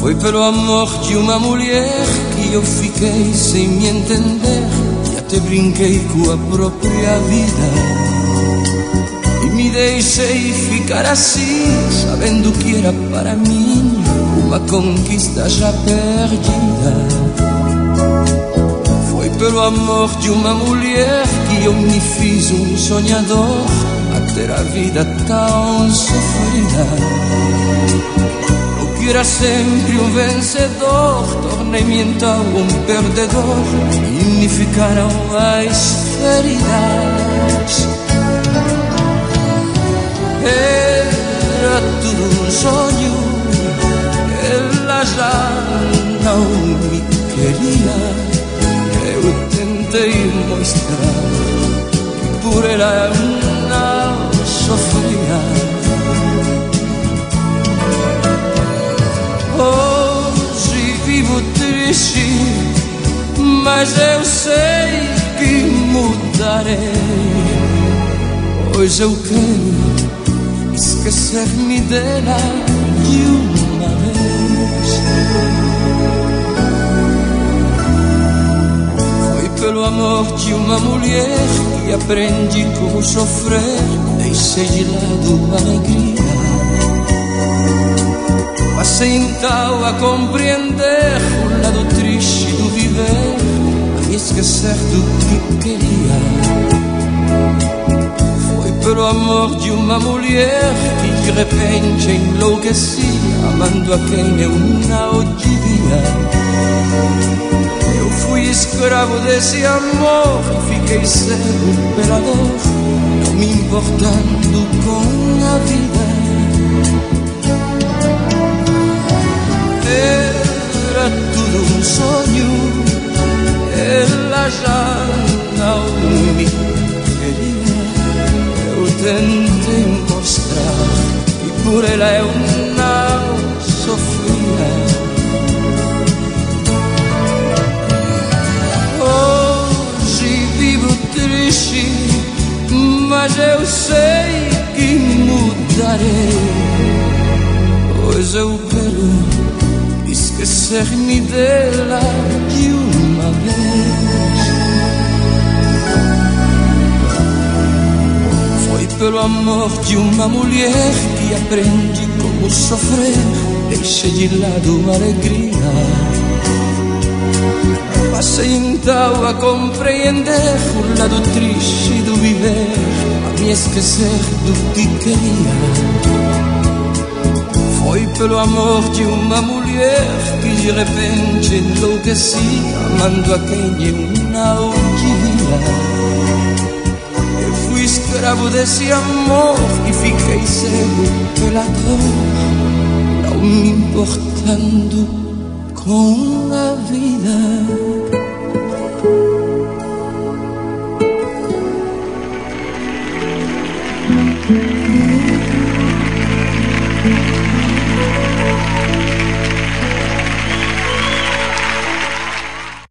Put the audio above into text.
Foi pelo amor de uma mulher que eu fiquei sem me entender e até brinquei com a própria vida. E me deixei ficar assim, sabendo que era para mim uma conquista já perdida. Foi pelo amor de uma mulher que eu me fiz um sonhador a ter a vida tão sofrida. Eu que era sempre um vencedor, tornei-me então um perdedor e me ficaram as feridas. Era tudo um sonho, ela já não me queria. Eu tentei mostrar que por ela eu não sofria. Hoje vivo triste, mas eu sei que mudarei. Hoje eu quero esquecer-me dela de uma vez. Foi pelo amor de uma mulher que aprendi como sofrer, deixei de lado a alegria. Passei então a compreender o lado triste do viver, a me esquecer do que queria. Pelo amor de uma mulher que de repente enlouqueci, amando a quem eu não devia. Eu fui escravo desse amor e fiquei cego pela dor, não me importando com a vida. Era tudo um sonho, ela já não me queria. Tentei mostrar que por ela eu não sofria. Hoje vivo triste, mas eu sei que mudarei. Hoje eu quero esquecer-me dela de uma vez. Pelo amor de uma mulher que aprendi como sofrer, deixei de lado a alegria. Passei então a compreender o lado triste do viver, a me esquecer do que queria. Foi pelo amor de uma mulher que de repente enlouqueci, amando a quem eu não devia. Fui escravo desse amor e fiquei cego pela dor, não me importando com a vida.